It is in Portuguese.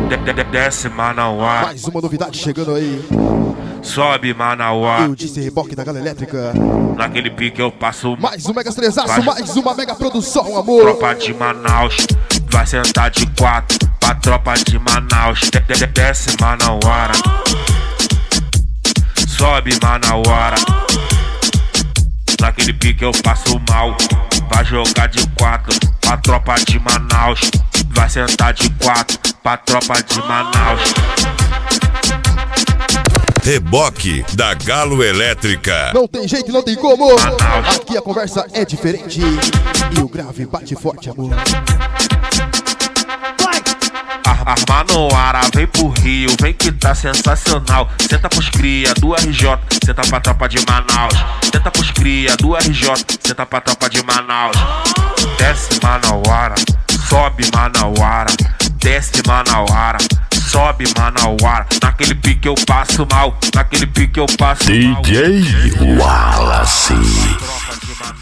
Desce Manauara. Mais uma novidade chegando aí. Sobe Manauara. Eu disse reboque da Gala Elétrica. Naquele pique eu passo. Mais um mega estresaço, mais uma mega produção, amor. Tropa de Manaus, vai sentar de quatro. Pra tropa de Manaus. Desce Manauara. Sobe Manauara. Naquele pique eu passo mal. Vai jogar de quatro. Pra tropa de Manaus. Vai sentar de quatro. Pra tropa de Manaus. Reboque da Galo Elétrica. Não tem jeito, não tem como. Aqui a conversa é diferente. E o grave bate forte, amor. Manauara, vem pro Rio, vem que tá sensacional. Senta pros cria do RJ, senta pra tropa de Manaus. Senta pros cria do RJ, senta pra tropa de Manaus. Desce Manauara, sobe Manauara. Desce Manauara, sobe Manauara. Naquele pique eu passo mal, naquele pique eu passo mal. DJ Wallace.